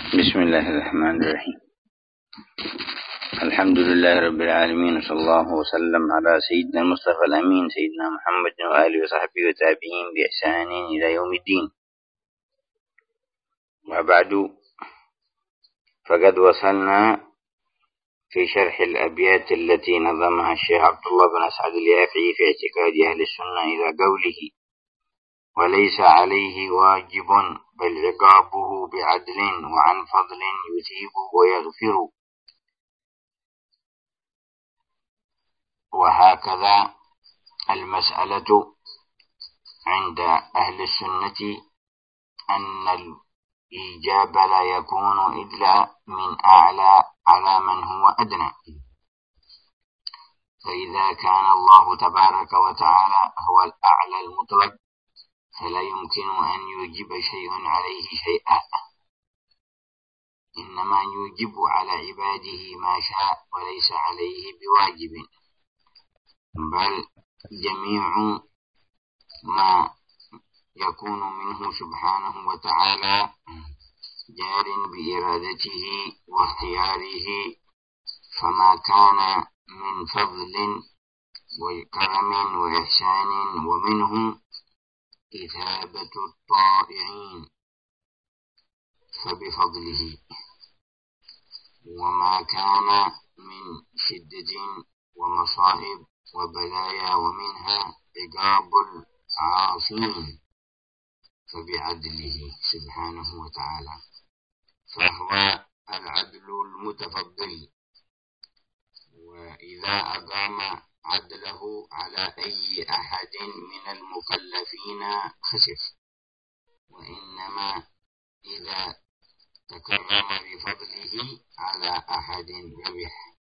بسم الله الرحمن الرحيم. الحمد لله رب العالمين، صلى الله وسلم على سيدنا المصطفى الأمين سيدنا محمد وآله وصحبه وتابعين بإحسان إلى يوم الدين. وبعد، فقد وصلنا في شرح الأبيات التي نظمها الشيخ عبد الله بن أسعد اليافعي في اعتقاد أهل السنة إلى قوله: وليس عليه واجب بل عقابه بعدل وعن فضل يثيب ويغفر. وهكذا المسألة عند أهل السنة أن الإيجاب لا يكون إلا من أعلى على من هو أدنى، فإذا كان الله تبارك وتعالى هو الأعلى المطلق فلا يمكن أن يوجب شيء عليه شيئا، إنما يوجب على عباده ما شاء وليس عليه بواجب، بل جميع ما يكون منه سبحانه وتعالى جار بإرادته واختياره، فما كان من فضل وكرم وإحسان ومنه إثابة الطائعين فبفضله، وما كان من شدة ومصائب وبلايا ومنها عقاب العاصين فبعدله سبحانه وتعالى، فهو العدل المتفضل. وإذا أقام عدله على أي أحد من المكلفين خسف، وإنما إذا تكرم بفضله على أحد ربح،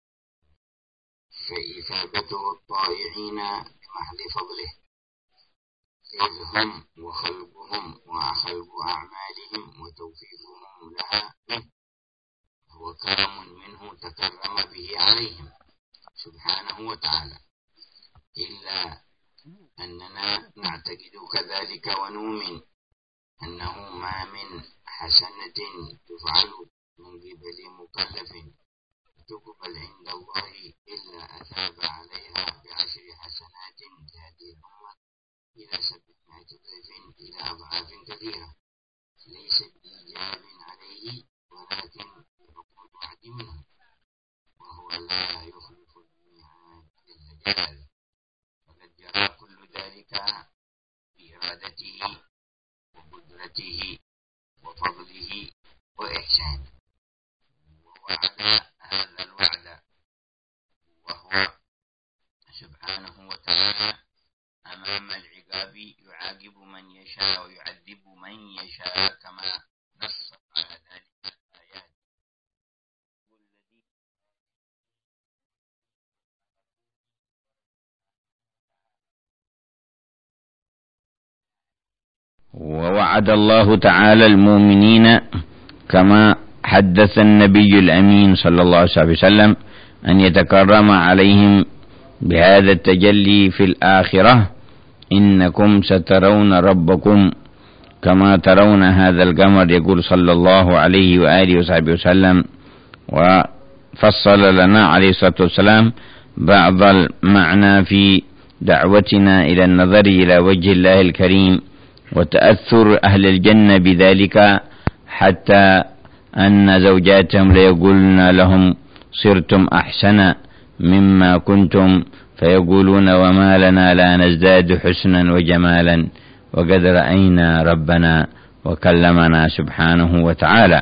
فإثابته الطائعين بمحض فضله، إذ هم وخلقهم وخلق أعمالهم وتوفيقهم لها هو كرم منه تكرم به عليهم سبحانه وتعالى، إلا أننا نعتقد كذلك ونؤمن أنه ما من حسنة تفعل من قبل مكلف تقبل عند الله إلا أثاب عليها ب10 حسنات لهذه الأمة إلى 700 ضعف إلى أضعاف كثيرة، ليس بإيجاب عليه ولكن بعقود وعد منه، وهو لا يخلف الميعاد جل جلاله، وقد جرى كل ذلك بإرادته وقدرته وفضله وإحسانه، ووعد هذا الوعد وهو سبحانه وتعالى أمام العقاب يعاقب من يشاء ويعذب من يشاء كما نص على ذلك الآيات. ووعد الله تعالى المؤمنين كما حدث النبي الأمين صلى الله عليه وسلم أن يتكرم عليهم بهذا التجلي في الآخرة: إنكم سترون ربكم كما ترون هذا القمر، يقول صلى الله عليه وآله وصحبه وسلم. وفصل لنا عليه الصلاة والسلام بعض المعنى في دعوتنا إلى النظر إلى وجه الله الكريم وتأثر أهل الجنة بذلك، حتى أن زوجاتهم ليقولن لهم: صرتم أحسن مما كنتم، فيقولون: وما لنا لا نزداد حسنا وجمالا وقد رأينا ربنا وكلمنا سبحانه وتعالى.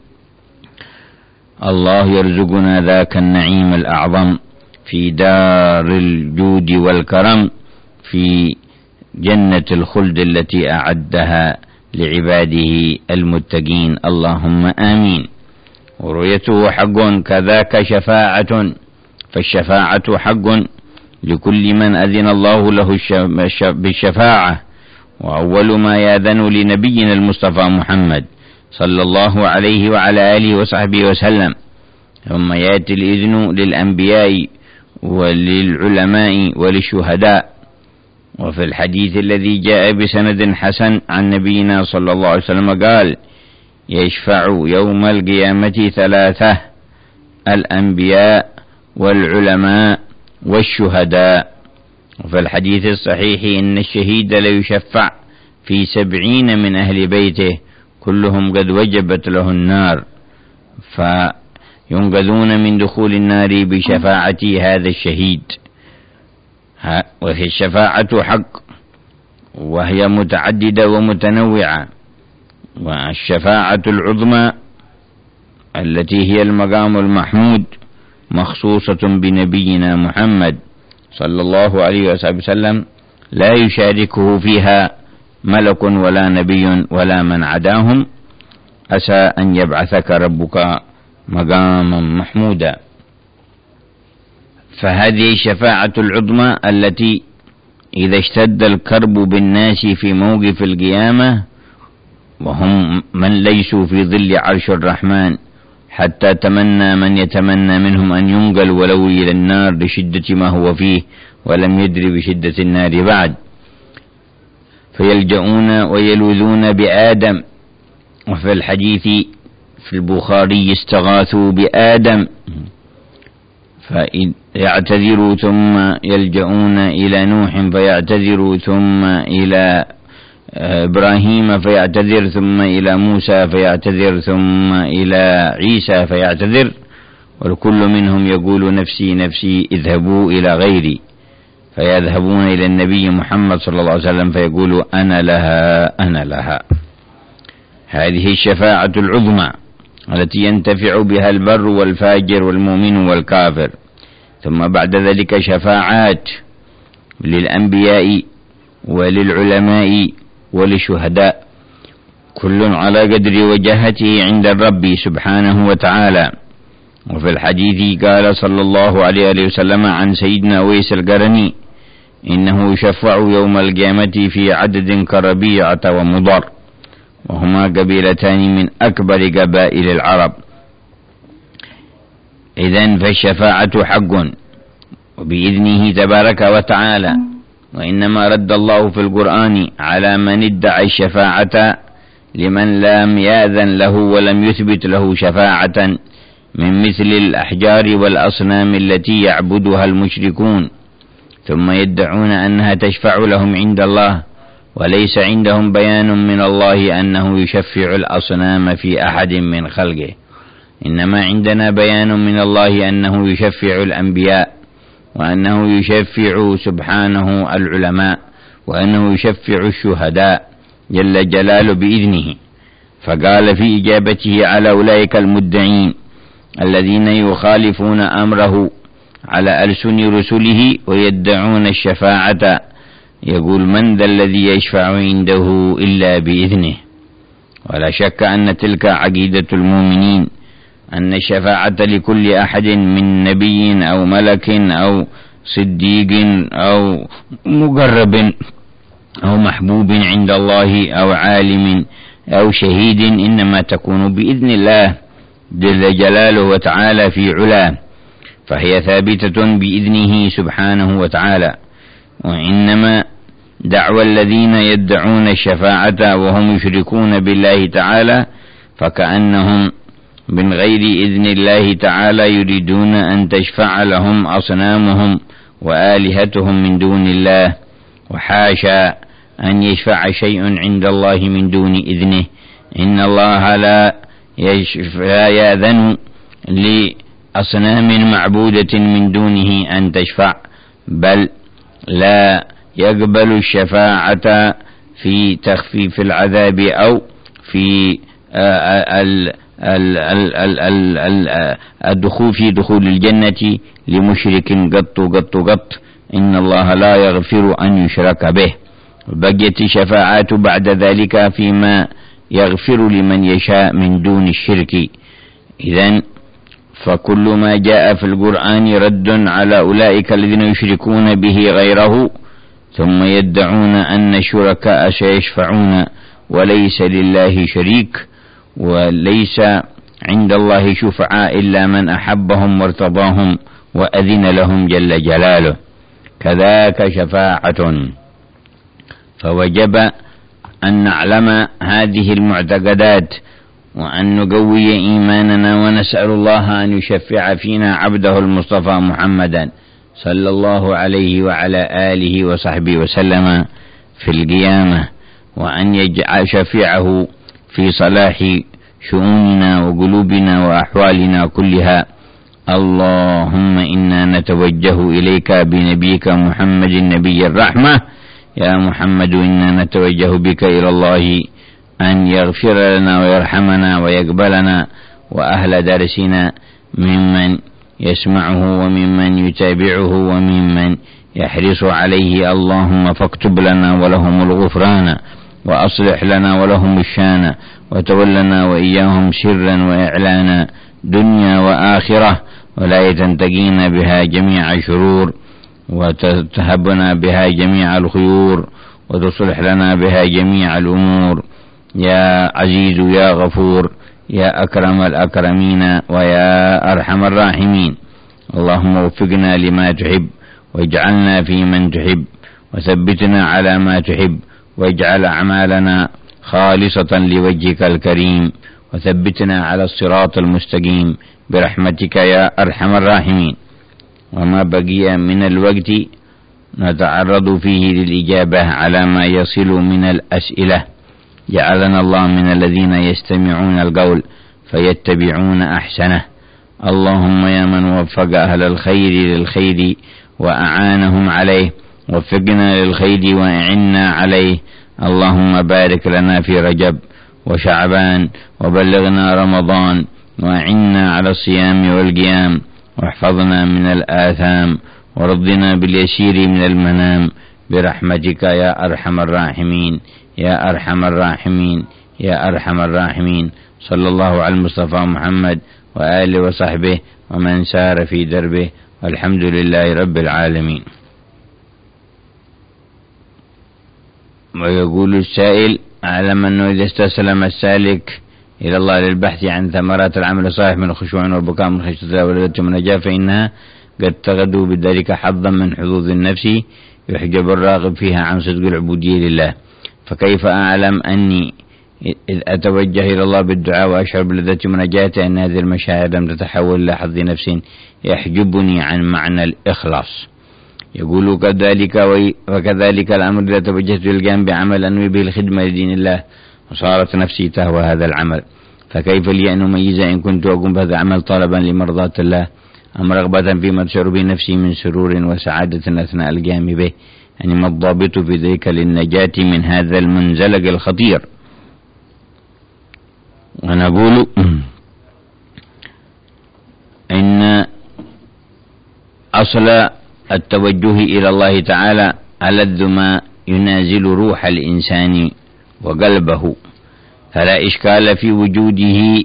الله يرزقنا ذاك النعيم الأعظم في دار الجود والكرم في جنة الخلد التي أعدها لعباده المتقين، اللهم آمين. ورؤيته حق كذاك شفاعة، فالشفاعة حق لكل من أذن الله له بالشفاعة، وأول ما يأذن لنبينا المصطفى محمد صلى الله عليه وعلى آله وصحبه وسلم، ثم يأتي الإذن للأنبياء وللعلماء وللشهداء. وفي الحديث الذي جاء بسند حسن عن نبينا صلى الله عليه وسلم قال: يشفع يوم القيامة 3: الأنبياء والعلماء والشهداء. وفي الحديث الصحيح إن الشهيد ليشفع في 70 من أهل بيته كلهم قد وجبت له النار، فينقذون من دخول النار بشفاعة هذا الشهيد. وهي الشفاعة حق، وهي متعددة ومتنوعة. والشفاعة العظمى التي هي المقام المحمود مخصوصة بنبينا محمد صلى الله عليه وسلم، لا يشاركه فيها ملك ولا نبي ولا من عداهم. عسى أن يبعثك ربك مقاما محمودا. فهذه الشفاعة العظمى التي إذا اشتد الكرب بالناس في موقف القيامة وهم من ليسوا في ظل عرش الرحمن، حتى تمنى من يتمنى منهم أن ينقل ولو إلى النار لشدة ما هو فيه ولم يدري بشدة النار بعد، فيلجؤون ويلوذون بآدم. وفي الحديث في البخاري استغاثوا بآدم فيعتذروا ثم يلجؤون إلى نوح فيعتذروا، ثم إلى إبراهيم فيعتذر، ثم إلى موسى فيعتذر، ثم إلى عيسى فيعتذر، والكل منهم يقول نفسي نفسي اذهبوا إلى غيري، فيذهبون إلى النبي محمد صلى الله عليه وسلم فيقول أنا لها أنا لها. هذه الشفاعة العظمى التي ينتفع بها البر والفاجر والمؤمن والكافر. ثم بعد ذلك شفاعات للأنبياء وللعلماء وللشهداء، كل على قدر وجهته عند الرب سبحانه وتعالى. وفي الحديث قال صلى الله عليه وسلم عن سيدنا أويس القرني إنه يشفع يوم القيامة في عدد كربيعة ومضر، وهما قبيلتان من أكبر قبائل العرب. إذن فالشفاعة حق وبإذنه تبارك وتعالى، وإنما رد الله في القرآن على من ادعى الشفاعة لمن لم يأذن له ولم يثبت له شفاعة من مثل الأحجار والأصنام التي يعبدها المشركون، ثم يدعون أنها تشفع لهم عند الله، وليس عندهم بيان من الله أنه يشفع الأصنام في أحد من خلقه، إنما عندنا بيان من الله أنه يشفع الأنبياء، وأنه يشفع سبحانه العلماء، وأنه يشفع الشهداء جل جلاله بإذنه. فقال في إجابته على أولئك المدعين الذين يخالفون أمره على ألسن رسله ويدعون الشفاعة، يقول من ذا الذي يشفع عنده إلا بإذنه. ولا شك أن تلك عقيدة المؤمنين، أن الشفاعة لكل أحد من نبي أو ملك أو صديق أو مقرب أو محبوب عند الله أو عالم أو شهيد إنما تكون بإذن الله جل جلاله وتعالى في علاه، فهي ثابتة بإذنه سبحانه وتعالى. وإنما دعوى الذين يدعون الشفاعة وهم يشركون بالله تعالى فكأنهم من غير إذن الله تعالى يريدون أن تشفع لهم أصنامهم وآلهتهم من دون الله، وحاشا أن يشفع شيء عند الله من دون إذنه. إن الله لا يأذن لأصنام معبودة من دونه أن تشفع، بل لا يقبل الشفاعة في تخفيف العذاب أو في دخول الجنة لمشرك قط. إن الله لا يغفر أن يشرك به. بقيت الشفاعات بعد ذلك فيما يغفر لمن يشاء من دون الشرك. إذن فكل ما جاء في القرآن رد على أولئك الذين يشركون به غيره ثم يدعون أن الشركاء سيشفعون، وليس لله شريك، وليس عند الله شفعاء إلا من أحبهم وارتضاهم وأذن لهم جل جلاله. كذاك شفاعة. فوجب أن نعلم هذه المعتقدات وأن نقوي إيماننا، ونسأل الله أن يشفع فينا عبده المصطفى محمدا صلى الله عليه وعلى آله وصحبه وسلم في القيامة، وأن يجعل شفيعه في صلاح شؤوننا وقلوبنا وأحوالنا كلها. اللهم إنا نتوجه إليك بنبيك محمد نبي الرحمة. يا محمد إنا نتوجه بك إلى الله أن يغفر لنا ويرحمنا ويقبلنا وأهل درسنا ممن يسمعه وممن يتابعه وممن يحرص عليه. اللهم فاكتب لنا ولهم الغفران، وأصلح لنا ولهم الشان، وتولنا وإياهم سرا وإعلانا دنيا وآخرة، ولا تنتقينا بها جميع شرور، وتهبنا بها جميع الخيور، وتصلح لنا بها جميع الأمور. يا عزيز يا غفور يا أكرم الأكرمين ويا أرحم الراحمين. اللهم وفقنا لما تحب، واجعلنا في من تحب، وثبتنا على ما تحب، واجعل أعمالنا خالصة لوجهك الكريم، وثبتنا على الصراط المستقيم برحمتك يا أرحم الراحمين. وما بقي من الوقت نتعرض فيه للإجابة على ما يصل من الأسئلة. جعلنا الله من الذين يستمعون القول فيتبعون أحسنه. اللهم يا من وفق أهل الخير للخير وأعانهم عليه، وفقنا للخير وأعنا عليه. اللهم بارك لنا في رجب وشعبان، وبلغنا رمضان، وأعنا على الصيام والقيام، واحفظنا من الآثام، ورضنا باليسير من المنام برحمتك يا أرحم الراحمين يا أرحم الراحمين يا أرحم الراحمين. صلى الله على المصطفى محمد وآله وصحبه ومن سار في دربه، والحمد لله رب العالمين. ويقول السائل: أعلم أنه إذا استسلم السالك إلى الله للبحث عن ثمرات العمل الصالح من الخشوع والبكاء من خشية الله والرضا من النجاة، فإنها قد تغدو بذلك حظا من حظوظ النفس يحجب الراغب فيها عن صدق العبودية لله. فكيف أعلم أني إذ أتوجه إلى الله بالدعاء وأشعر بلذة مناجاته أن هذه المشاعر لم تتحول إلى حظ نفس يحجبني عن معنى الإخلاص؟ يقول: وكذلك الأمر إذا توجهت للقيام بعمل أنوي به الخدمة لدين الله وصارت نفسي تهوى هذا العمل، فكيف لي أن أميز إن كنت أقوم بهذا العمل طلبا لمرضاة الله أم رغبة فيما تشعر به نفسي من سرور وسعادة أثناء القيام به؟ يعني ما الضابط في ذلك للنجاة من هذا المنزلق الخطير؟ ونقول إن أصل التوجه إلى الله تعالى ألذ ما ينازل روح الإنسان وقلبه، فلا إشكال في وجوده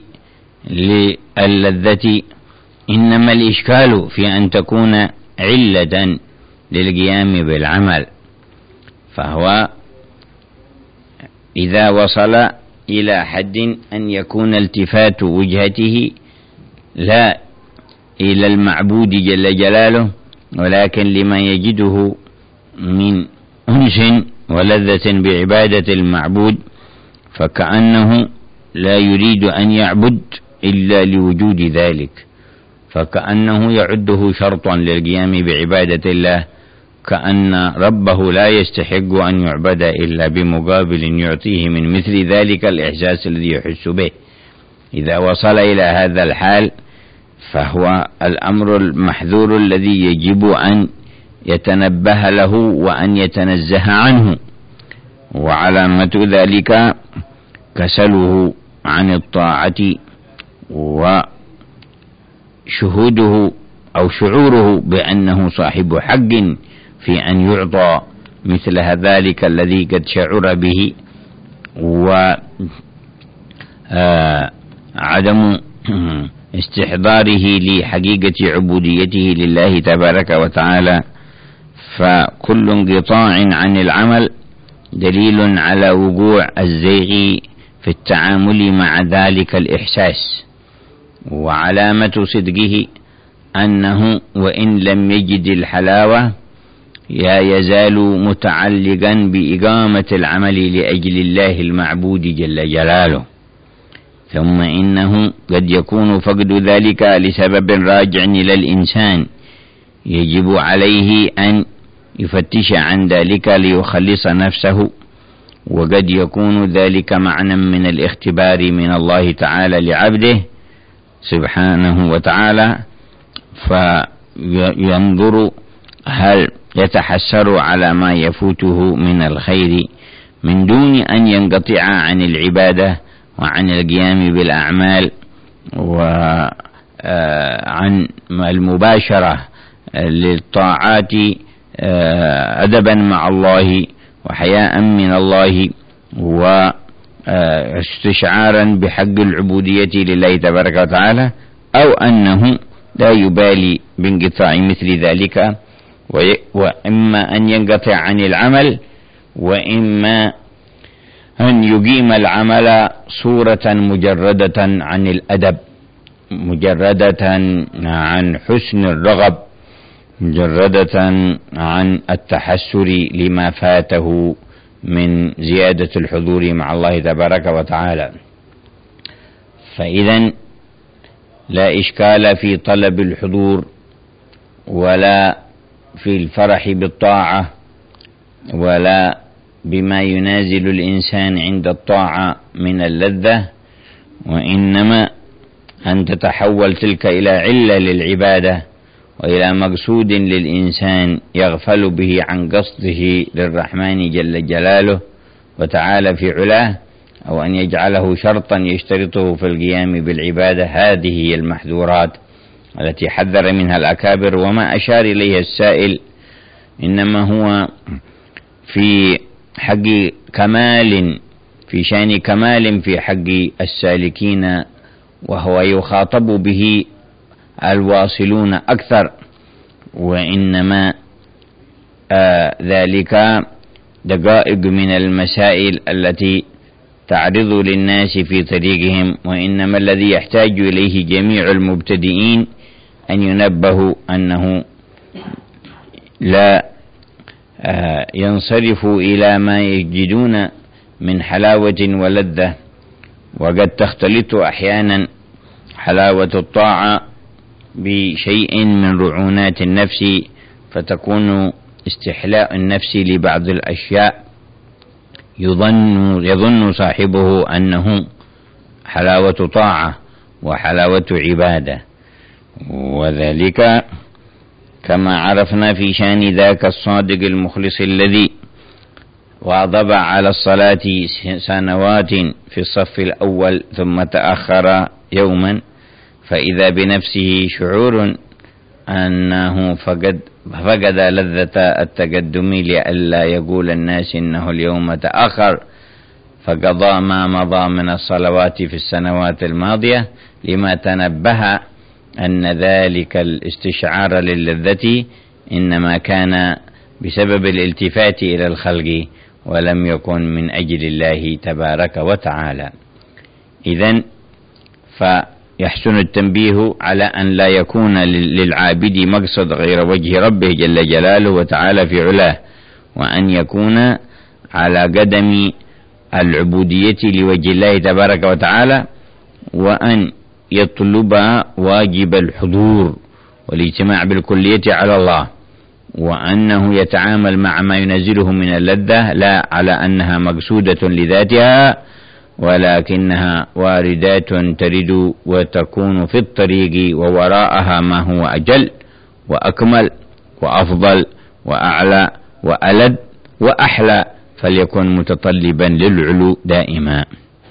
للذة، إنما الإشكال في أن تكون علة للقيام بالعمل. فهو إذا وصل إلى حد أن يكون التفات وجهته لا إلى المعبود جل جلاله ولكن لما يجده من أنس ولذة بعبادة المعبود، فكأنه لا يريد أن يعبد إلا لوجود ذلك، فكأنه يعده شرطا للقيام بعبادة الله، كأن ربه لا يستحق أن يعبد إلا بمقابل يعطيه من مثل ذلك الإحساس الذي يحس به. إذا وصل إلى هذا الحال فهو الأمر المحذور الذي يجب أن يتنبه له وأن يتنزه عنه، وعلامة ذلك كسله عن الطاعة وشهوده أو شعوره بأنه صاحب حق في أن يعطى مثل ذلك الذي قد شعر به، وعدم استحضاره لحقيقة عبوديته لله تبارك وتعالى. فكل انقطاع عن العمل دليل على وقوع الزيغ في التعامل مع ذلك الإحساس، وعلامة صدقه أنه وإن لم يجد الحلاوة لا يزال متعلقا بإقامة العمل لأجل الله المعبود جل جلاله. ثم إنه قد يكون فقد ذلك لسبب راجع إلى الإنسان يجب عليه أن يفتش عن ذلك ليخلص نفسه، وقد يكون ذلك معنى من الاختبار من الله تعالى لعبده سبحانه وتعالى، فينظر هل يتحسر على ما يفوته من الخير من دون أن ينقطع عن العبادة وعن القيام بالأعمال وعن المباشرة للطاعات أدبا مع الله وحياء من الله واستشعارا بحق العبودية لله تبارك وتعالى، أو أنه لا يبالي بانقطاع مثل ذلك، وإما أن ينقطع عن العمل وإما أن يقيم العمل صورة مجردة عن الأدب، مجردة عن حسن الرغب، مجردة عن التحسر لما فاته من زيادة الحضور مع الله تبارك وتعالى. فإذا لا إشكال في طلب الحضور ولا في الفرح بالطاعة ولا بما ينازل الإنسان عند الطاعة من اللذة، وإنما أن تتحول تلك إلى علة للعبادة وإلى مقصود للإنسان يغفل به عن قصده للرحمن جل جلاله وتعالى في علاه، أو أن يجعله شرطا يشترطه في القيام بالعبادة. هذه هي المحذورات التي حذر منها الأكابر، وما أشار إليها السائل إنما هو في حق كمال، في شأن كمال في حق السالكين، وهو يخاطب به الواصلون أكثر، وإنما ذلك دقائق من المسائل التي تعرض للناس في طريقهم، وإنما الذي يحتاج إليه جميع المبتدئين أن ينبهوا أنه لا ينصرفوا إلى ما يجدون من حلاوة ولذة، وقد تختلط أحيانا حلاوة الطاعة بشيء من رعونات النفس، فتكون استحلاء النفس لبعض الأشياء يظن صاحبه أنه حلاوة طاعة وحلاوة عبادة، وذلك كما عرفنا في شأن ذاك الصادق المخلص الذي واظب على الصلاة سنوات في الصف الأول ثم تأخر يوما، فإذا بنفسه شعور أنه فقد لذة التقدم لئلا يقول الناس إنه اليوم تأخر، فقضى ما مضى من الصلوات في السنوات الماضية، لما تنبه أن ذلك الاستشعار للذة إنما كان بسبب الالتفات إلى الخلق ولم يكن من أجل الله تبارك وتعالى. إذن فيحسن التنبيه على أن لا يكون للعابد مقصد غير وجه ربه جل جلاله وتعالى في علاه، وأن يكون على قدم العبودية لوجه الله تبارك وتعالى، وأن يطلب واجب الحضور والاجتماع بالكلية على الله، وأنه يتعامل مع ما ينزله من اللذة لا على أنها مقصودة لذاتها، ولكنها واردات ترد وتكون في الطريق، ووراءها ما هو أجل وأكمل وأفضل وأعلى وألد وأحلى، فليكن متطلبا للعلو دائما.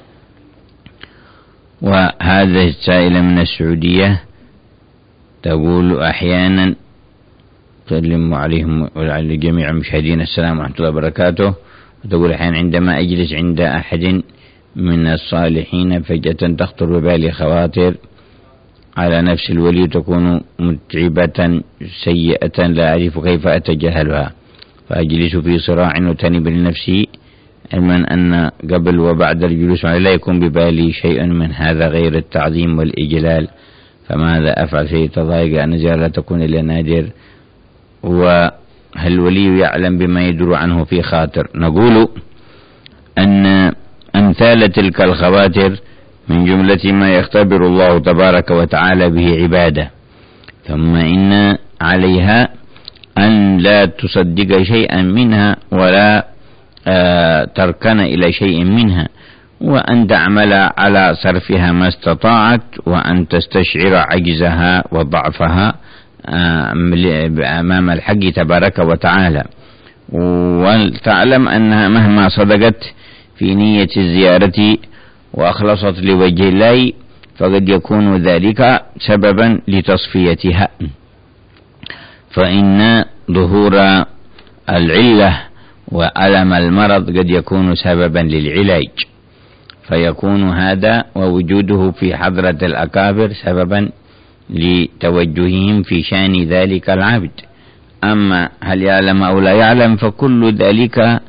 وهذا السائل من السعودية تقول أحيانا سلم عليهم وعلى جميع المشاهدين السلام ورحمة الله وبركاته، وتقول أحيانا عندما أجلس عند أحد من الصالحين فجأة تخطر ببالي خواطر على نفس الولي تكون متعبة سيئة لا أعرف كيف أتجاهلها، فأجلس في صراع وتنب لنفسي علما أن قبل وبعد الجلوس لا يكون ببالي شيء من هذا غير التعظيم والإجلال، فماذا أفعل في تضايق أن لا تكون إلا نادر، وهل الولي يعلم بما يدور عنه في خاطر؟ نقول أن أمثال تلك الخواطر من جملة ما يختبر الله تبارك وتعالى به عباده. ثم إن عليها أن لا تصدق شيئا منها ولا تركن إلى شيء منها، وأن تعمل على صرفها ما استطاعت، وأن تستشعر عجزها وضعفها أمام الحق تبارك وتعالى، وتعلم أنها مهما صدقت في نية الزيارة وأخلصت لوجه الله فقد يكون ذلك سببا لتصفيتها، فإن ظهور العلة وألم المرض قد يكون سببا للعلاج، فيكون هذا ووجوده في حضرة الأكابر سببا لتوجههم في شان ذلك العبد. أما هل يعلم أو لا يعلم فكل ذلك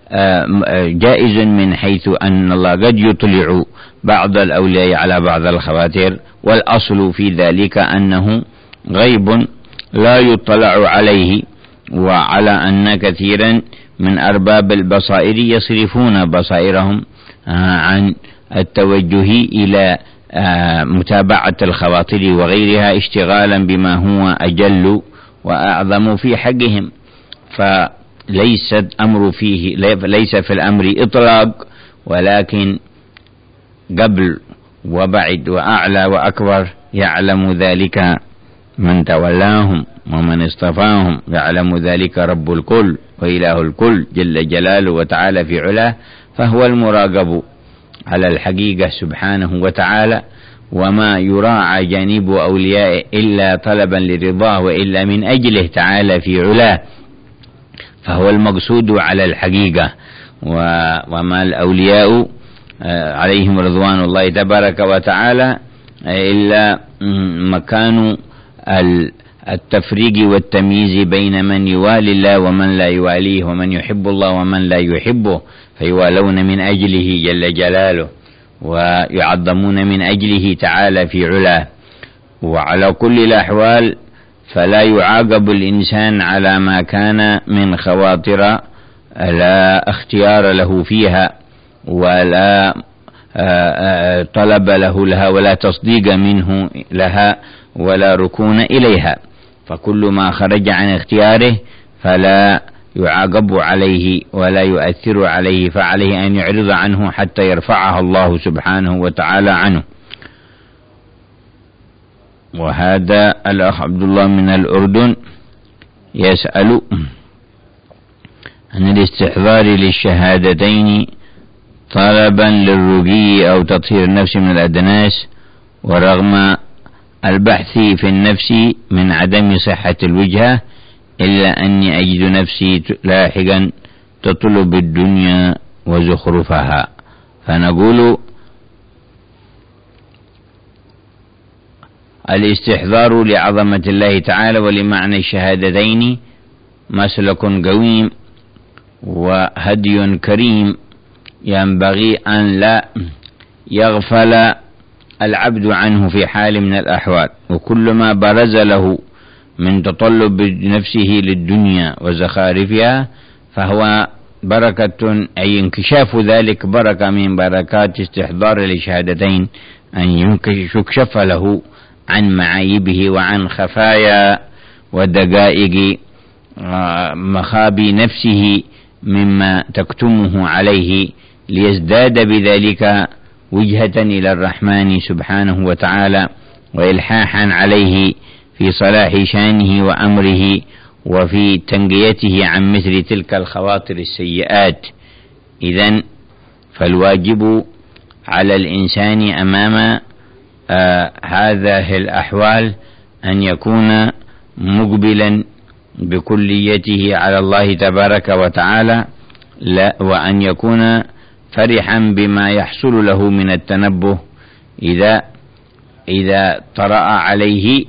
جائز، من حيث أن الله قد يطلع بعض الأولياء على بعض الخواطر، والأصل في ذلك أنه غيب لا يطلع عليه، وعلى أن كثيرا من أرباب البصائر يصرفون بصائرهم عن التوجه إلى متابعة الخواطر وغيرها اشتغالا بما هو أجل وأعظم في حقهم، فليس في الأمر إطلاق، ولكن قبل وبعد وأعلى وأكبر يعلم ذلك من تولاهم ومن اصطفاهم، يعلم ذلك رب الكل وإله الكل جل جلاله وتعالى في علاه، فهو المراقب على الحقيقة سبحانه وتعالى، وما يراعى جانب أولياء إلا طلبا لرضاه وإلا من أجله تعالى في علاه، فهو المقصود على الحقيقة. وما الأولياء عليهم رضوان الله تبارك وتعالى إلا مكان التفريق والتمييز بين من يوالي الله ومن لا يواليه، ومن يحب الله ومن لا يحبه، فيوالون من أجله جل جلاله ويعظمون من أجله تعالى في علاه. وعلى كل الأحوال فلا يعاقب الإنسان على ما كان من خواطر لا اختيار له فيها ولا طلب له لها ولا تصديق منه لها ولا ركون إليها، فكل ما خرج عن اختياره فلا يعاقب عليه ولا يؤثر عليه، فعليه أن يعرض عنه حتى يرفعها الله سبحانه وتعالى عنه. وهذا الأخ عبد الله من الأردن يسأل عن الاستحضار للشهادتين طلبا للرقي أو تطهير النفس من الأدناس، ورغم البحث في النفس من عدم صحة الوجهة إلا أني أجد نفسي لاحقا تطلب الدنيا وزخرفها. فنقول الاستحضار لعظمة الله تعالى ولمعنى الشهادتين مسلك قويم وهدي كريم، ينبغي أن لا يغفل العبد عنه في حال من الأحوال، وكل ما برز له من تطلب نفسه للدنيا وزخارفها فهو بركة، أي انكشاف ذلك بركة من بركات استحضار الشهادتين، أن يكشف له عن معايبه وعن خفايا ودقائق مخابي نفسه مما تكتمه عليه، ليزداد بذلك وجهة إلى الرحمن سبحانه وتعالى وإلحاحا عليه في صلاح شانه وأمره وفي تنقيته عن مثل تلك الخواطر السيئات. إذن فالواجب على الإنسان أمام هذه الأحوال أن يكون مقبلا بكليته على الله تبارك وتعالى، وأن يكون فرحا بما يحصل له من التنبه إذا طرأ عليه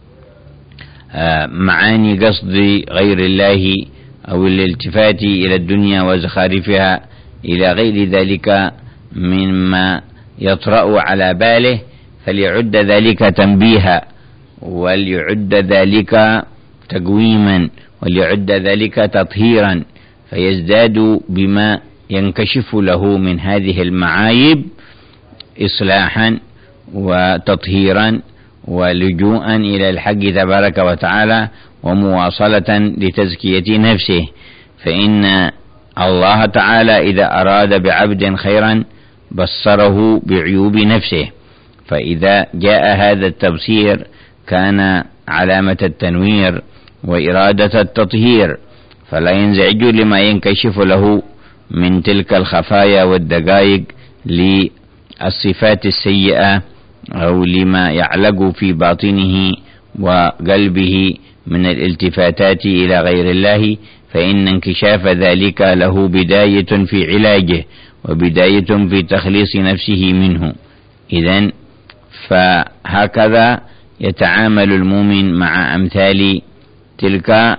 معاني قصد غير الله أو الالتفات إلى الدنيا وزخارفها إلى غير ذلك مما يطرأ على باله، فليعد ذلك تنبيها، وليعد ذلك تقويما، وليعد ذلك تطهيرا، فيزداد بما ينكشف له من هذه المعايب إصلاحا وتطهيرا ولجوءا إلى الحق تبارك وتعالى ومواصلة لتزكية نفسه، فإن الله تعالى إذا أراد بعبد خيرا بصره بعيوب نفسه، فإذا جاء هذا التبصير كان علامة التنوير وإرادة التطهير، فلا ينزعج لما ينكشف له من تلك الخفايا والدقائق للصفات السيئة أو لما يعلق في باطنه وقلبه من الالتفاتات إلى غير الله، فإن انكشاف ذلك له بداية في علاجه وبداية في تخليص نفسه منه. إذن فهكذا يتعامل المؤمن مع أمثال تلك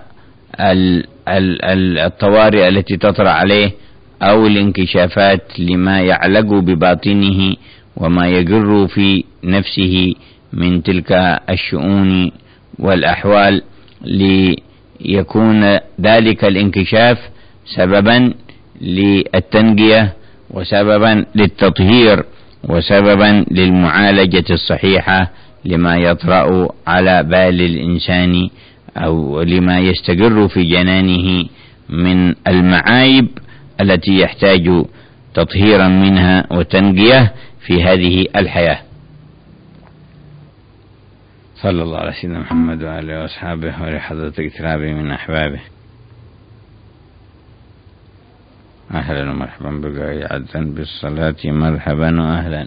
الطوارئ التي تطرأ عليه أو الانكشافات لما يعلق بباطنه وما يجر في نفسه من تلك الشؤون والأحوال، ليكون ذلك الانكشاف سببا للتنقية وسببا للتطهير وسببا للمعالجة الصحيحة لما يطرأ على بال الإنسان أو لما يستقر في جنانه من المعايب التي يحتاج تطهيرا منها وتنقية في هذه الحياة. صلى الله على سيدنا محمد وآله وأصحابه ولحضرة اقترابه من أحبابه. أهلا ومرحبا بك عدن بالصلاة، مرحبا وأهلا.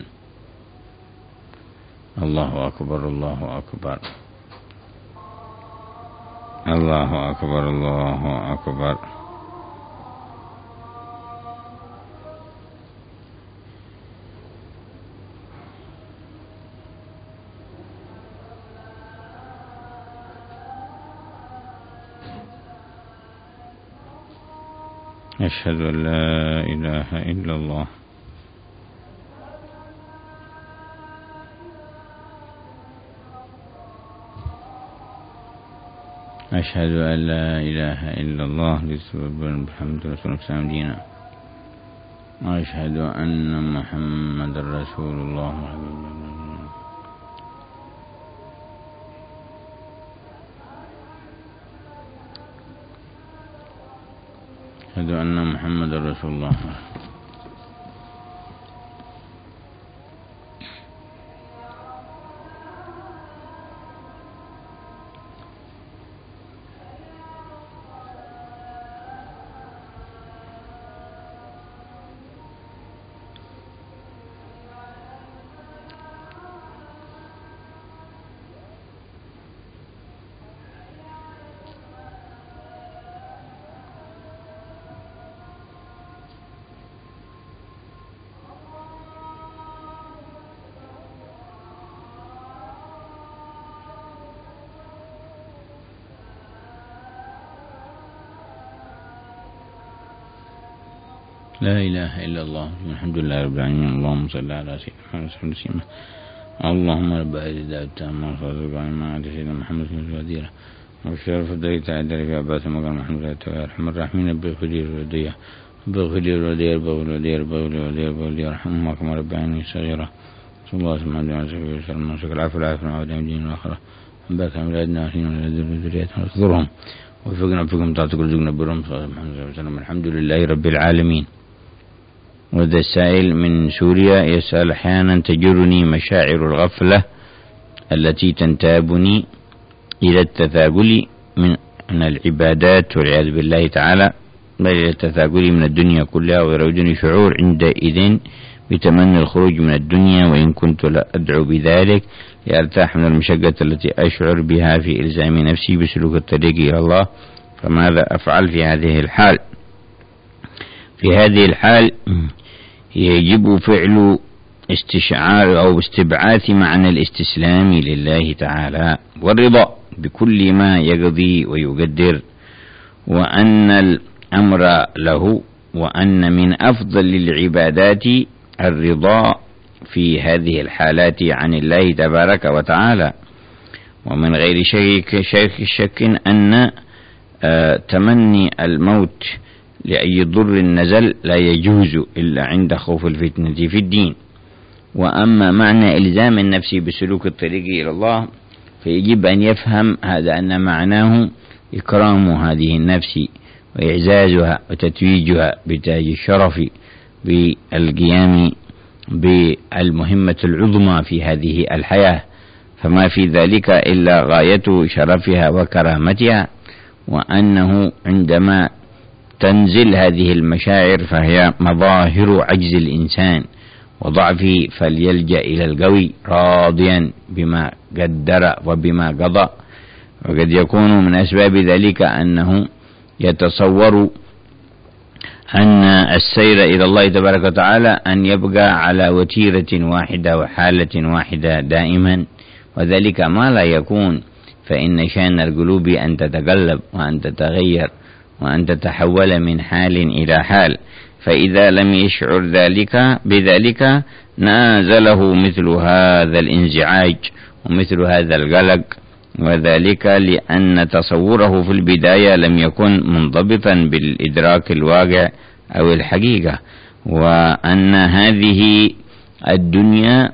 الله أكبر الله أكبر الله أكبر الله أكبر. أشهد أن لا إله إلا الله. أشهد أن لا إله إلا الله لتقبل بحمد رسولك سلام دينا. وأشهد أن محمد رسول الله. أشهد أن محمد رسول الله. لا إله إلا الله. الحمد لله رب العالمين. اللهم صل على سيدنا محمد. اللهم رب هذه الدعوة التامة والصلاة والسلام على سيدنا محمد الوديعة والشرف الذي تعدل في عباس مقام محمد يا أرحم الراحمين. بغفر الوديع بغفر الوديع بغفر الوديع بغفر الوديع بغفر الوديع ارحمهما كما ربياني صغيرا. صلى الله عليه وسلم وسلم العفو والعافية مع ودائم الدين والآخرة. بارك من ولادنا وحسين وذرياتنا واصدرهم وفقنا فيكم تعتقل رزقنا برهم. صلى الله عليه وسلم. الحمد لله رب العالمين. وذا السائل من سوريا يسأل: أحيانا تجرني مشاعر الغفلة التي تنتابني إلى التثاقل من العبادات والعياذ بالله تعالى، بل إلى التثاقل من الدنيا كلها، ويراودني شعور عندئذ بتمني الخروج من الدنيا، وإن كنت لا أدعو بذلك لأرتاح من المشقة التي أشعر بها في إلزام نفسي بسلوك الطريق إلى الله، فماذا أفعل في هذه الحال؟ في هذه الحال يجب فعل استشعار أو استبعاث معنى الاستسلام لله تعالى والرضا بكل ما يقضي ويقدر، وأن الأمر له، وأن من أفضل العبادات الرضا في هذه الحالات عن الله تبارك وتعالى. ومن غير شك أن تمني الموت لأي ضر نزل لا يجوز إلا عند خوف الفتنة في الدين، وأما معنى إلزام النفس بسلوك الطريق إلى الله فيجب أن يفهم هذا أن معناه إكرام هذه النفس وإعزازها وتتويجها بتاج الشرف بالقيام بالمهمة العظمى في هذه الحياة، فما في ذلك إلا غاية شرفها وكرامتها، وأنه عندما تنزل هذه المشاعر فهي مظاهر عجز الإنسان وضعفه، فليلجأ إلى القوي راضيا بما قدر وبما قضى. وقد يكون من أسباب ذلك أنه يتصور أن السير إلى الله تبارك وتعالى أن يبقى على وتيرة واحدة وحالة واحدة دائما، وذلك ما لا يكون، فإن شأن القلوب أن تتقلب وأن تتغير وأن تتحول من حال إلى حال، فإذا لم يشعر بذلك نازله مثل هذا الانزعاج ومثل هذا القلق، وذلك لأن تصوره في البداية لم يكن منضبطا بالإدراك الواقع أو الحقيقة، وأن هذه الدنيا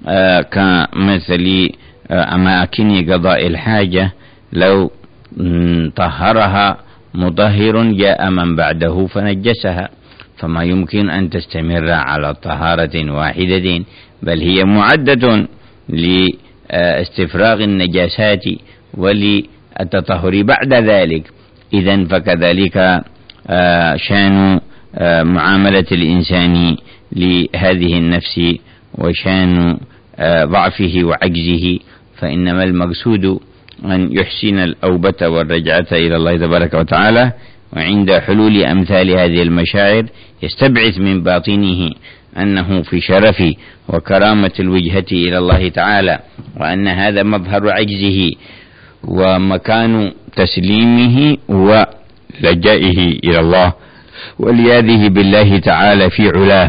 كمثل أماكن قضاء الحاجة، لو طهرها مطهر جاء من بعده فنجسها، فما يمكن أن تستمر على طهارة واحدة، بل هي معدة لاستفراغ النجاسات وللتطهر بعد ذلك. إذن فكذلك شان معاملة الإنسان لهذه النفس وشان ضعفه وعجزه، فإنما المقصود أن يحسن الأوبة والرجعة إلى الله تبارك وتعالى، وعند حلول أمثال هذه المشاعر يستبعث من باطنه أنه في شرف وكرامة الوجهة إلى الله تعالى، وأن هذا مظهر عجزه ومكان تسليمه ولجائه إلى الله ولياذه بالله تعالى في علاه،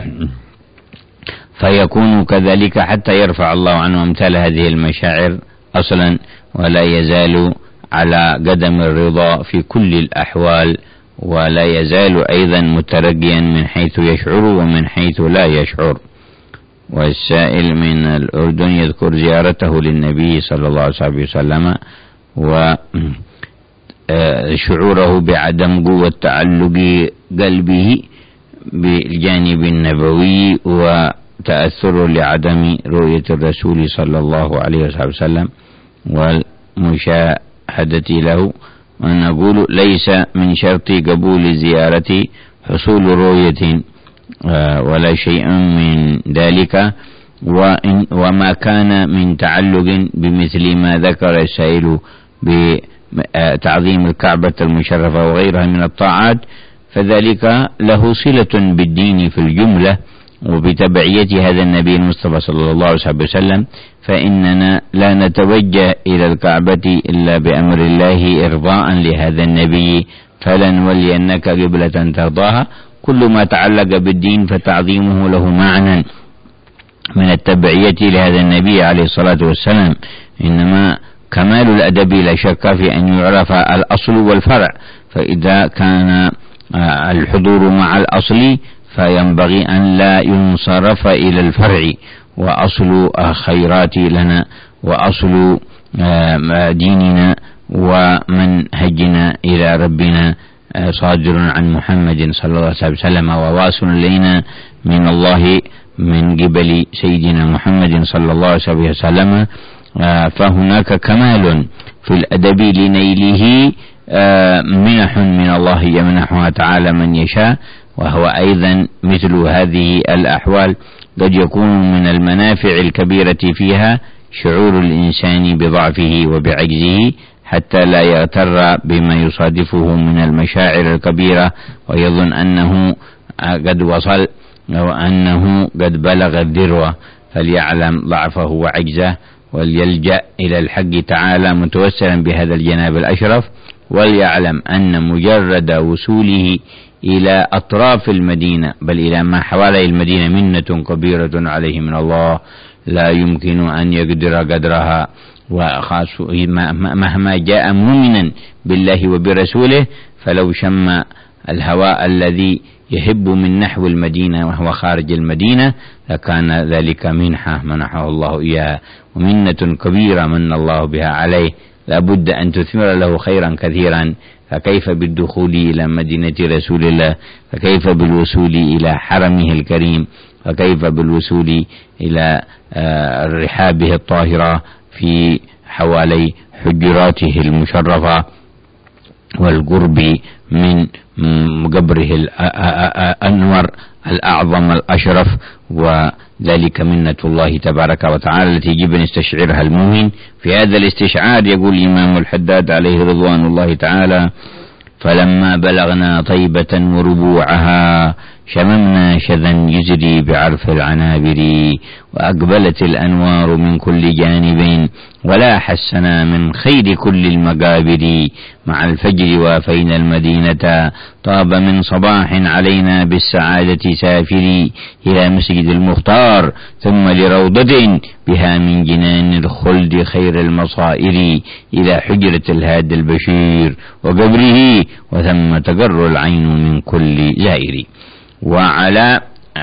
فيكون كذلك حتى يرفع الله عنه أمثال هذه المشاعر أصلا، ولا يزال على قدم الرضا في كل الأحوال، ولا يزال أيضا مترقيا من حيث يشعر ومن حيث لا يشعر. والسائل من الأردن يذكر زيارته للنبي صلى الله عليه وسلم وشعوره بعدم قوة تعلق قلبه بالجانب النبوي وتأثر لعدم رؤية الرسول صلى الله عليه وسلم والمشاهدة له، ونقول ليس من شرط قبول الزيارة حصول رؤية ولا شيء من ذلك، وما كان من تعلق بمثل ما ذكر السائل بتعظيم الكعبة المشرفة وغيرها من الطاعات فذلك له صلة بالدين في الجملة وبتبعية هذا النبي المصطفى صلى الله عليه وسلم، فإننا لا نتوجه إلى الكعبة إلا بأمر الله إرضاء لهذا النبي، فلنولينك قبلة ترضاها. كل ما تعلق بالدين فتعظيمه له معنى من التبعية لهذا النبي عليه الصلاة والسلام، إنما كمال الأدب لا شك في أن يعرف الأصل والفرع، فإذا كان الحضور مع الأصل فينبغي أن لا ينصرف إلى الفرع، وأصل خيرات لنا وأصل ديننا ومنهجنا إلى ربنا صادر عن محمد صلى الله عليه وسلم وواصل إلينا من الله من قبل سيدنا محمد صلى الله عليه وسلم، فهناك كمال في الأدب لنيله منح من الله يمنحها تعالى من يشاء، وهو أيضا مثل هذه الأحوال قد يكون من المنافع الكبيرة فيها شعور الإنسان بضعفه وبعجزه حتى لا يغتر بما يصادفه من المشاعر الكبيرة ويظن أنه قد وصل وأنه قد بلغ الذروة، فليعلم ضعفه وعجزه وليلجأ إلى الحق تعالى متوسلا بهذا الجناب الأشرف، وليعلم أن مجرد وصوله إلى أطراف المدينة بل إلى ما حوالي المدينة منة كبيرة عليه من الله لا يمكن أن يقدر قدرها، وخاص مهما جاء مؤمنا بالله وبرسوله فلو شم الهواء الذي يهب من نحو المدينة وهو خارج المدينة لكان ذلك منحة منحه الله إياها ومنة كبيرة من الله بها عليه، لابد أن تثمر له خيرا كثيرا. فكيف بالدخول إلى مدينة رسول الله، فكيف بالوصول إلى حرمه الكريم، فكيف بالوصول إلى رحابه الطاهرة في حوالي حجراته المشرفة والقرب من قبره الأنور الأعظم الأشرف. وذلك منة الله تبارك وتعالى التي يجب أن يستشعرها المؤمن. في هذا الاستشعار يقول الإمام الحداد عليه رضوان الله تعالى: فلما بلغنا طيبة وربوعها شممنا شذا يجري بعرف العنابر، وأقبلت الأنوار من كل جانب ولا حسنا من خير كل المقابر. مع الفجر وافينا المدينة طاب من صباح علينا بالسعادة سافري، إلى مسجد المختار ثم لروضة بها من جنان الخلد خير المصائر، إلى حجرة الهادي البشير وقبره وثم تقر العين من كل زائر. وعلى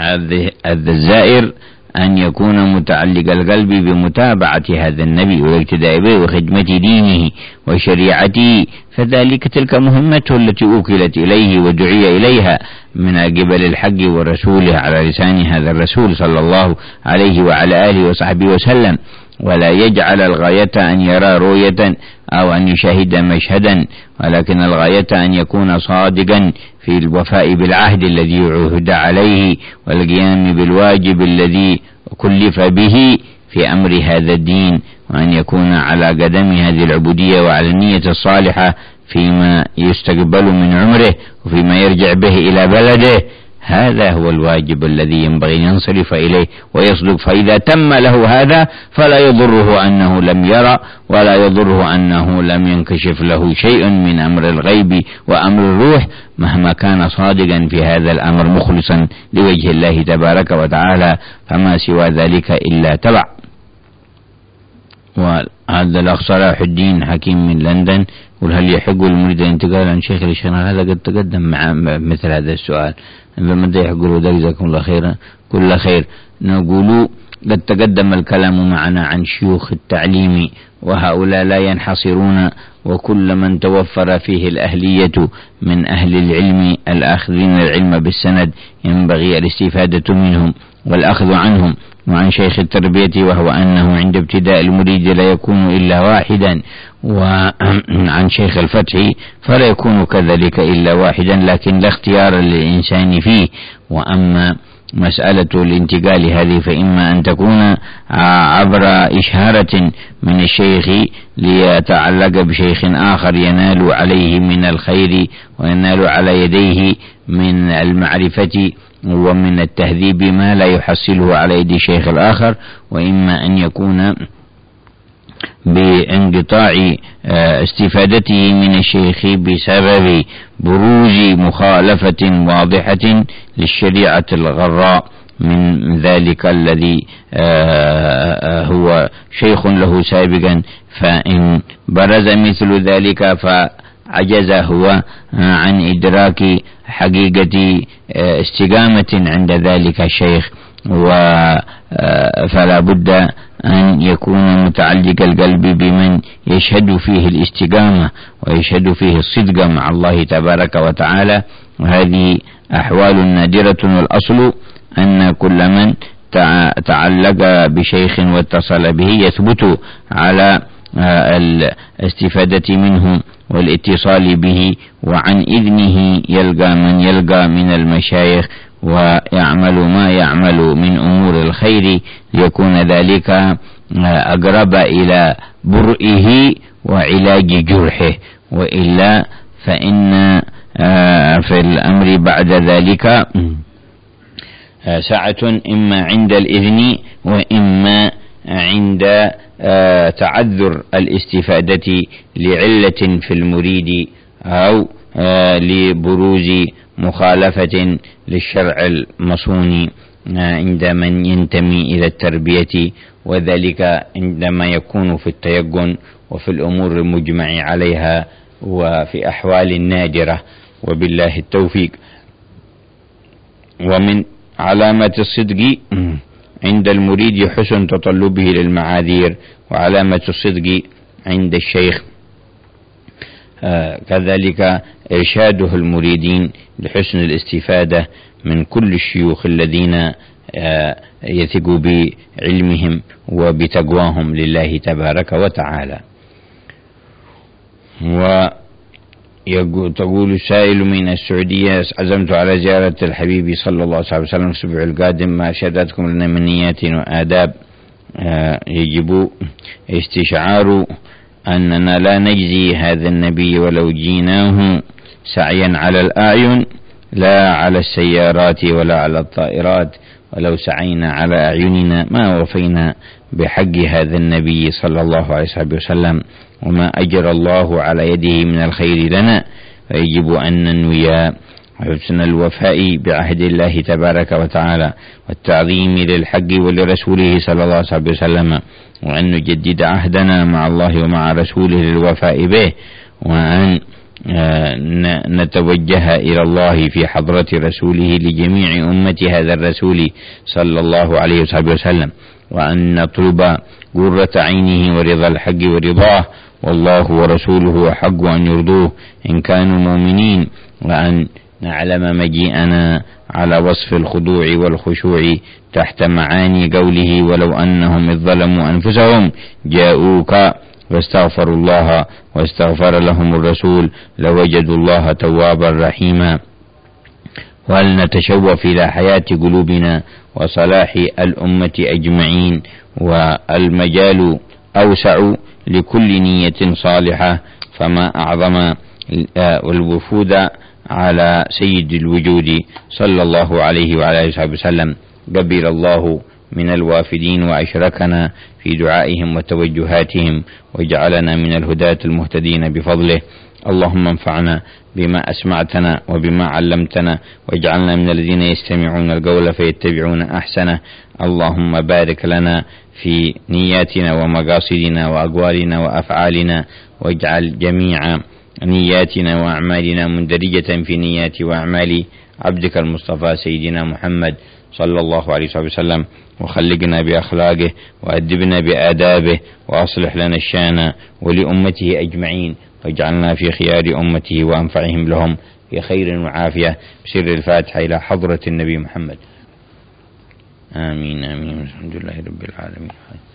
الزائر أن يكون متعلق القلب بمتابعة هذا النبي والاقتداء به وخدمة دينه وشريعته، فذلك تلك مهمته التي أوكلت إليه ودعي إليها من قبل الحق ورسوله على لسان هذا الرسول صلى الله عليه وعلى آله وصحبه وسلم. ولا يجعل الغاية أن يرى رؤية أو أن يشاهد مشهدا، ولكن الغاية أن يكون صادقا في الوفاء بالعهد الذي عهد عليه والقيام بالواجب الذي كلف به في أمر هذا الدين، وأن يكون على قدم هذه العبودية وعلى النية الصالحة فيما يستقبل من عمره وفيما يرجع به إلى بلده. هذا هو الواجب الذي ينبغي أن ينصرف إليه ويصدق. فإذا تم له هذا فلا يضره أنه لم يرى، ولا يضره أنه لم ينكشف له شيء من أمر الغيب وأمر الروح، مهما كان صادقا في هذا الأمر مخلصا لوجه الله تبارك وتعالى، فما سوى ذلك إلا تبع. وهذا الأخ صلاح الدين حكيم من لندن يقول: هل يحق المريد الانتقال عن شيخ الشيخ؟ هذا قد تقدم مع مثل هذا السؤال، فماذا يحقوا له؟ جزاكم الله خيرا كل خير. نقول قد تقدم الكلام معنا عن شيوخ التعليم، وهؤلاء لا ينحصرون، وكل من توفر فيه الأهلية من أهل العلم الآخذين العلم بالسند ينبغي الاستفادة منهم والأخذ عنهم. وعن شيخ التربية وهو أنه عند ابتداء المريد لا يكون إلا واحدا، وعن شيخ الفتح فلا يكون كذلك إلا واحدا، لكن لا اختيار للإنسان فيه. وأما مسألة الانتقال هذه فإما أن تكون عبر إشهارة من الشيخ ليتعلق بشيخ آخر ينال عليه من الخير وينال على يديه من المعرفة ومن التهذيب ما لا يحصله على يد الشيخ الآخر، وإما أن يكون بانقطاع استفادته من الشيخ بسبب بروز مخالفة واضحة للشريعة الغراء من ذلك الذي هو شيخ له سابقا. فإن برز مثل ذلك فعجز هو عن إدراك حقيقة استقامة عند ذلك الشيخ، فلا بد أن يكون متعلق القلب بمن يشهد فيه الاستقامة ويشهد فيه الصدق مع الله تبارك وتعالى. وهذه أحوال نادرة، والأصل أن كل من تعلق بشيخ واتصل به يثبت على الاستفادة منه والاتصال به، وعن إذنه يلقى من يلقى من المشايخ ويعمل ما يعمل من أمور الخير ليكون ذلك أقرب إلى برئه وعلاج جرحه، وإلا فإن في الأمر بعد ذلك ساعة إما عند الإذن وإما عند تعذر الاستفادة لعلة في المريد أو لبروز مخالفة للشرع المصون عند من ينتمي إلى التربية، وذلك عندما يكون في التيقن وفي الأمور المجمع عليها وفي أحوال نادرة. وبالله التوفيق. ومن علامة الصدق عند المريد حسن تطلبه للمعاذير، وعلامة الصدق عند الشيخ كذلك إرشاده المريدين لحسن الاستفادة من كل الشيوخ الذين يثق بعلمهم وبتقواهم لله تبارك وتعالى. وتقول السائل من السعودية: عزمت على زيارة الحبيب صلى الله عليه وسلم الأسبوع القادم، ما أرشاداتكم لنا من نيات وآداب؟ يجب استشعار أننا لا نجزي هذا النبي ولو جيناه سعيا على الأعين، لا على السيارات ولا على الطائرات. ولو سعينا على أعيننا ما وفينا بحق هذا النبي صلى الله عليه وسلم، وما أجر الله على يده من الخير لنا. فيجب أن ننوي حسن الوفاء بعهد الله تبارك وتعالى والتعظيم للحق ولرسوله صلى الله عليه وسلم، وأن نجدد عهدنا مع الله ومع رسوله للوفاء به، وأن نتوجه إلى الله في حضرة رسوله لجميع أمة هذا الرسول صلى الله عليه وسلم، وأن نطلب قرة عينه ورضا الحق ورضاه، والله ورسوله أحق أن يرضوه إن كانوا مؤمنين، وأن نعلم مجيئنا على وصف الخضوع والخشوع تحت معاني قوله: ولو أنهم إذ ظلموا أنفسهم جاءوك واستغفروا الله واستغفر لهم الرسول لوجدوا الله توابا رحيما. وهل نتشوف إلى حياة قلوبنا وصلاح الأمة أجمعين، والمجال أوسع لكل نية صالحة، فما أعظم الوفود على سيد الوجود صلى الله عليه وعلى آله وسلم. قبل الله من الوافدين وأشركنا في دعائهم وتوجهاتهم، وجعلنا من الهداة المهتدين بفضله. اللهم انفعنا بما أسمعتنا وبما علمتنا، واجعلنا من الذين يستمعون القول فيتبعون أحسنه. اللهم بارك لنا في نياتنا ومقاصدنا وأقوالنا وأفعالنا، واجعل جميع نياتنا وأعمالنا مندرجة في نيات وأعمال عبدك المصطفى سيدنا محمد صلى الله عليه وسلم، وخلقنا بأخلاقه وأدبنا بآدابه، وأصلح لنا الشان ولأمته أجمعين، واجعلنا في خيار أمته وأنفعهم لهم في خير وعافية، بسر الفاتحة إلى حضرة النبي محمد. آمين آمين. الحمد لله رب العالمين.